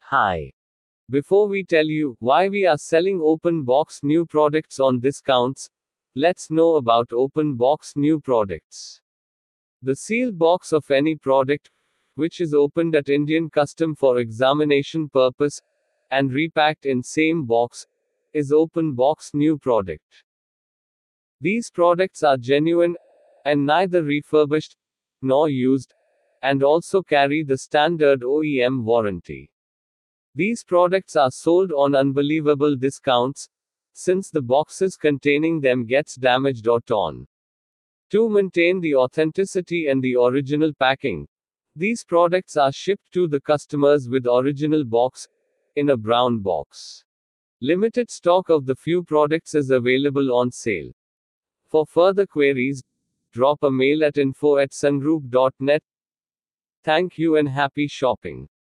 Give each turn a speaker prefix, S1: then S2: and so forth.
S1: Hi. Before we tell you why we are selling open box new products on discounts, let's know about open box new products. The sealed box of any product, which is opened at Indian custom for examination purpose, and repacked in same box, is open box new product. These products are genuine, and neither refurbished, nor used, and also carry the standard OEM warranty. These products are sold on unbelievable discounts, since the boxes containing them gets damaged or torn. To maintain the authenticity and the original packing, these products are shipped to the customers with original box, in a brown box. Limited stock of the few products is available on sale. For further queries, drop a mail at info@sungroup.net. Thank you and happy shopping.